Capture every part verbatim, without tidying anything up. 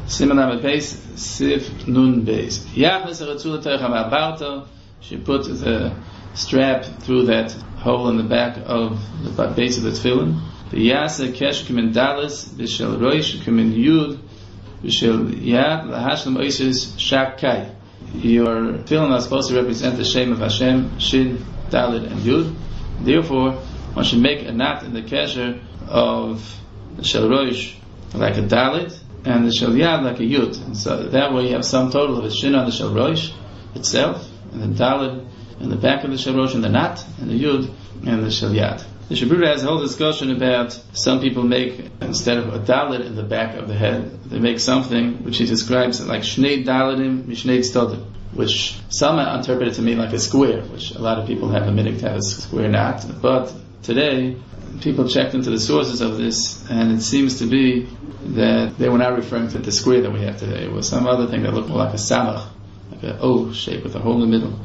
Siman base, Sif Nun base. Yachnes Ratzul Tercha Ma'abarto. She put the strap through that hole in the back of the base of the tefillin. V'yasa kesh kimin dalis v'shel roish kimin yud v'shel yad lahashlam oises shakai. Your tefillin are supposed to represent the Shem of Hashem, Shin, Dalit, and Yud. Therefore, one should make a knot in the kesher of the shel roish like a Dalit and the shel yad like a Yud. And so that way you have some total of a Shin on the shel roish itself, and the Dalit in the back of the shel roish and the knot, and the Yud and the shel yad. The Shabura has a whole discussion about some people make, instead of a dalit in the back of the head, they make something which he describes like shnei dalitim, mishnei stodim, which some interpret it to mean like a square, which a lot of people have a minhag to have a square knot. But today, people checked into the sources of this, and it seems to be that they were not referring to the square that we have today. It was some other thing that looked more like a samach, like an O shape with a hole in the middle.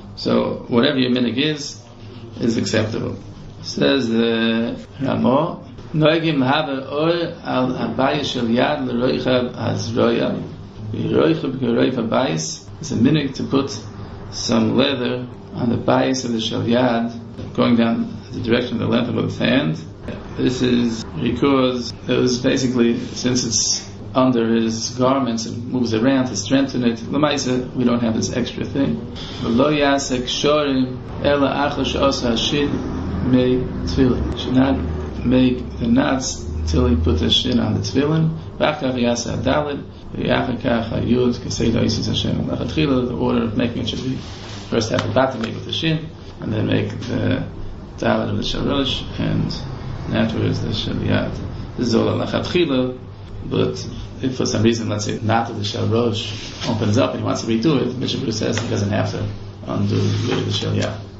So whatever your minhag is, is acceptable. Says the Ramo, Noegim have or al abayis shel yad leroichav hazroya. Leroichav geroiv abayis is a minhag to put some leather on the bayis of the shel yad, going down the direction of the length of the hand. This is because it was basically, since it's under his garments and moves around to strengthen it. Lamaisa, we don't have this extra thing. Lo yasek shorim ela achash osa hashid. Make tefillin. Should not make the knots till he put the shin on the tefillin. V'achar yasa dalit, v'yachar kach hayud, k'seido yisis Hashem. Lachatchila, the order of making it should be first have the bottom make with the shin, and then make the dalit of the shel rosh, and afterwards the shel yad. This is all lachatchila, but if for some reason, let's say, knot of the shel rosh opens up and he wants to redo it, Mishnah says he doesn't have to undo the shel yad.